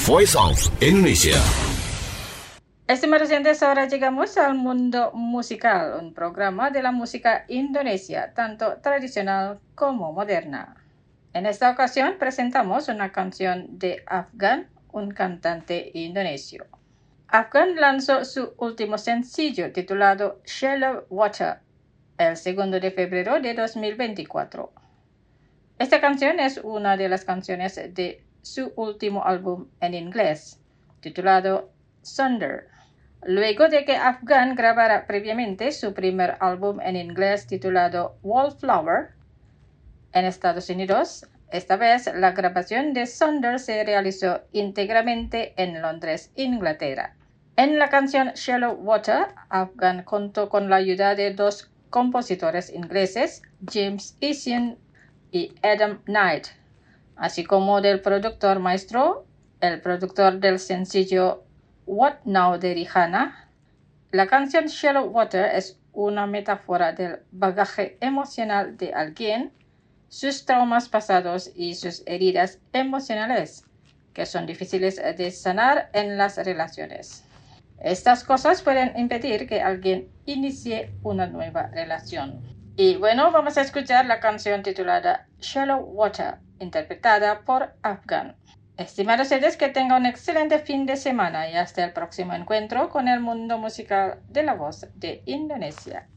Voice of Indonesia. Estimados oyentes, ahora llegamos al mundo musical, un programa de la música indonesia, tanto tradicional como moderna. En esta ocasión presentamos una canción de Afgan, un cantante indonesio. Afgan lanzó su último sencillo titulado Shallow Water el 2 de febrero de 2024. Esta canción es una de las canciones de su último álbum en inglés, titulado Thunder. Luego de que Afgan grabara previamente su primer álbum en inglés titulado Wallflower en Estados Unidos, esta vez la grabación de Thunder se realizó íntegramente en Londres, Inglaterra. En la canción Shallow Water, Afgan contó con la ayuda de dos compositores ingleses, James Ision y Adam Knight, así como del productor maestro, el productor del sencillo What Now de Rihanna. La canción Shallow Water es una metáfora del bagaje emocional de alguien, sus traumas pasados y sus heridas emocionales, que son difíciles de sanar en las relaciones. Estas cosas pueden impedir que alguien inicie una nueva relación. Y bueno, vamos a escuchar la canción titulada Shallow Water, interpretada por Afgan. Estimados oyentes, que tengan un excelente fin de semana y hasta el próximo encuentro con el mundo musical de la voz de Indonesia.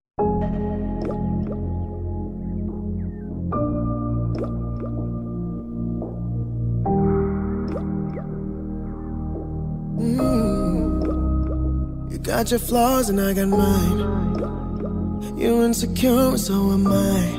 You got your flaws and I got mine. You're insecure, so am I.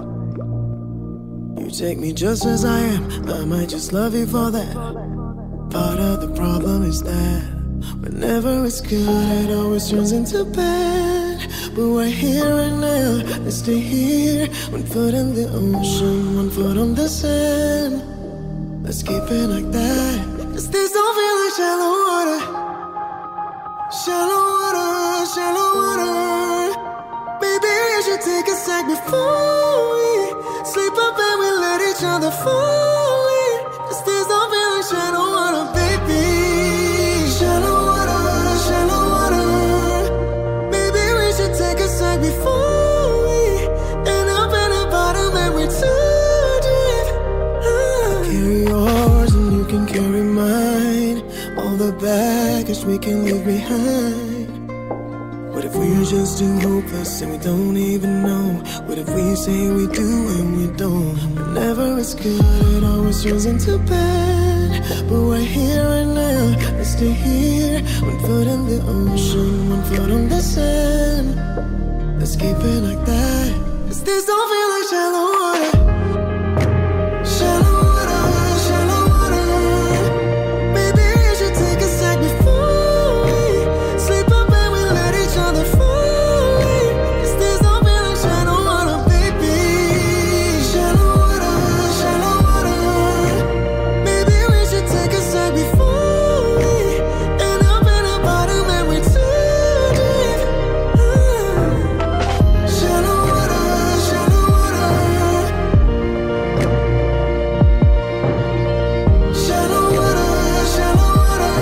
You take me just as I am, I might just love you for that. Part of the problem is that whenever it's good, it always turns into bad. But we're here right now, let's stay here. One foot in the ocean, one foot on the sand. Let's keep it like that. 'Cause this don't feel like shallow water. Shallow water, shallow water. Baby, you should take a sec before we sleep up and we let each other fall in. 'Cause this don't feel like shallow water, baby. Shallow water, shallow water. Baby, we should take a sec before we end up in the bottom and we're too deep. I'll carry yours and you can carry mine. All the baggage we can leave behind. What if we're just too hopeless and we don't even know? What if we say we do and we don't? Whenever it's good, it always turns into bad. But we're here right now, let's stay here. One foot in the ocean, one foot on the sand. Let's keep it like that. 'Cause this don't feel like shallow water. Shallow water, shallow water. Baby, you should take a sec before we sleep up and we let each other fall in. 'Cause this don't feel like shallow water, baby. Shallow water, shallow water. Baby, we should take a sec before we end up in the bottom and we're too deep. Shallow water, shallow water. Shallow water, shallow water.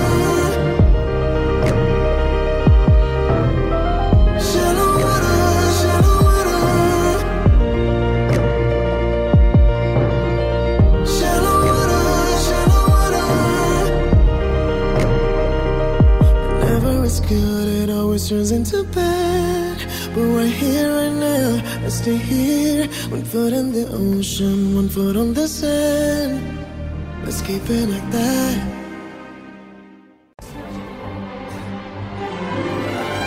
Shallow water, shallow water. Shallow water, shallow water. Whenever it's good, it always turns into bad. But we're here right now, let's stay here. One foot in the ocean, one foot on the sand. Let's keep it like that.